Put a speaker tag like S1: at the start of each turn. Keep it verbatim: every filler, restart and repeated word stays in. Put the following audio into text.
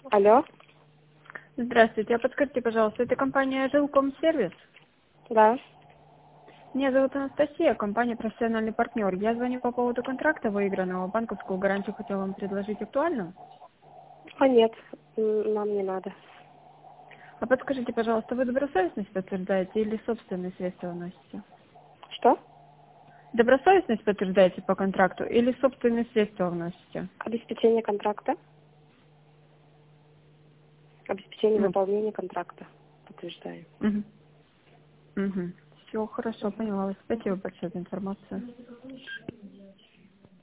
S1: Алло,
S2: Здравствуйте, а подскажите, пожалуйста, это компания Жилкомсервис?
S1: да.
S2: Меня зовут Анастасия, компания «Профессиональный партнер». Я звоню по поводу контракта выигранного. Банковскую гарантию хотела вам предложить. Актуально?
S1: А нет, м, нам не надо.
S2: А подскажите, пожалуйста, вы добросовестность подтверждаете или собственные средства вносите?
S1: Что?
S2: Добросовестность подтверждаете по контракту или собственные средства вносите?
S1: Обеспечение контракта? Обеспечение
S2: Ну,
S1: выполнения контракта. Подтверждаю.
S2: угу. Угу. Все, хорошо, поняла. Спасибо большое за информацию.